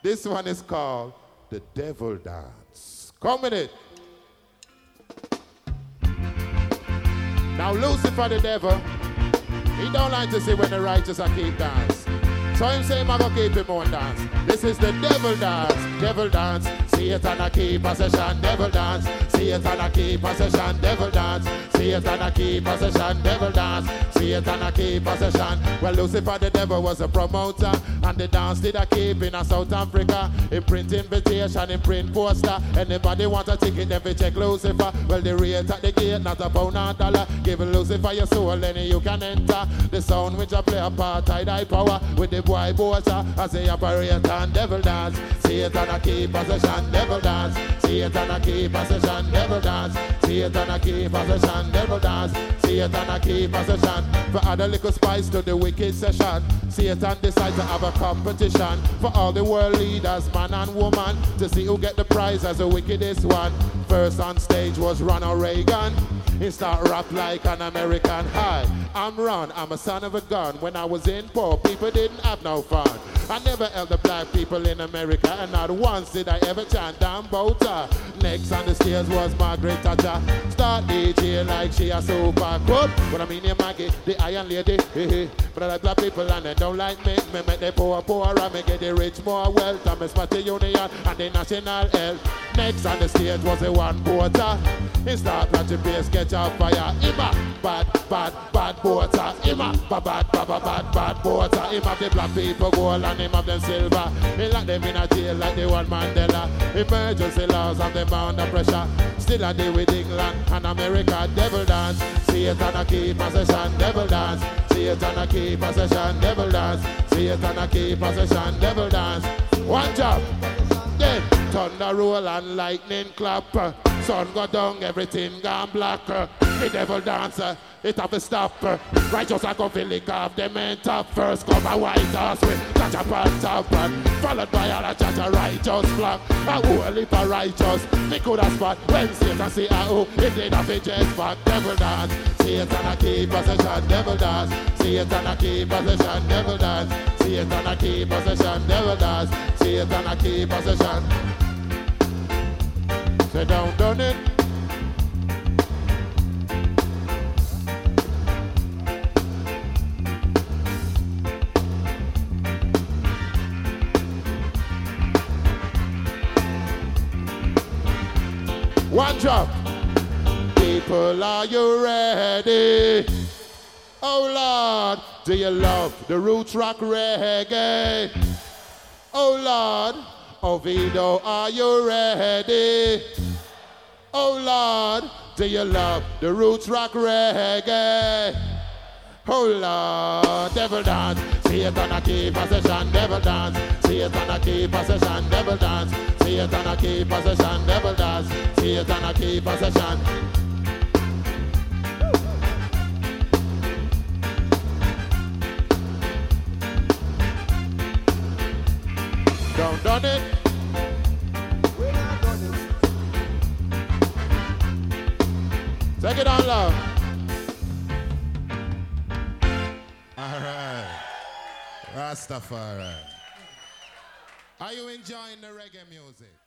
This one is called The Devil Dance. Come with it. Now Lucifer the devil, he don't like to see when the righteous are keep dance. So him say, I'm gonna keep him on dance. This is the devil dance, devil dance. Satan a keep possession, devil dance. Satan a keep possession, devil dance. Satan a keep possession, devil dance. Satan a keep possession. Well, Lucifer the devil was a promoter, and the dance did a keep in a South Africa. In print invitation, in print poster. Anybody want a ticket, then we check Lucifer. Well, the rate at the gate, not a pound or dollar. Give Lucifer your soul, then you can enter. The sound which I play a part, high power. With the boy Bosa, as they operate and devil dance. Satan a keep possession, devil dance. Satan a keep possession, devil dance. Satan a keep possession, devil dance. Satan a keep possession. For other little spice to the wicked session, Satan decides to have a competition for all the world leaders, man and woman, to see who get the prize as the wickedest one. First on stage was Ronald Reagan. He start rap like an American. Hi, I'm Ron, I'm a son of a gun. When I was in poor, people didn't have no fun. I never helped the black people in America, and not once did I ever chant down Bota. Next on the stairs was Margaret Thatcher. Start DJ like she a super cool. What I mean, Maggie, the Iron Lady. But I like black people and they don't like me. Me make the poor and me get the rich more wealth. I'm a Party Union and the National Health. Next on the stage was the one Porter. He start planting bass, catch on fire. Ima, bad Porter. Ima, bad Porter. Him have the black people gold and him have them silver. He lock them in a jail like the one Mandela. Emergency laws and them under pressure. Still a deal with England and America. Devil dance, Satan a keep possession. Devil dance, Satan a keep possession. Devil dance, Satan a keep possession. Devil dance. One job. Then thunder roll and lightning clap. Sun go down, everything gone black. The devil dancer, it have to stop. Righteous I come feel lick off them in top. First come a white horse with catch up on top. And followed by all a chat a righteous flock. A whole heap of righteous. Me coulda spot when Satan see a who. If they not fit just back, devil dance. Satan a keep possession, devil dance. Satan a keep possession, devil dance. Satan a keep possession, devil dance. Satan a keep possession. Say down, done it. One drop. People, are you ready? Oh Lord, do you love the roots rock reggae? Oh Lord, Oviedo, are you ready? Oh Lord, do you love the roots rock reggae? Oh Lord, devil dance, Satan a keep possession, devil dance, Satan a keep possession, devil dance, Satan a keep possession, devil dance, Satan a keep possession. Done it. We're not done it. Take it on, love. All right. Rastafari. Are you enjoying the reggae music?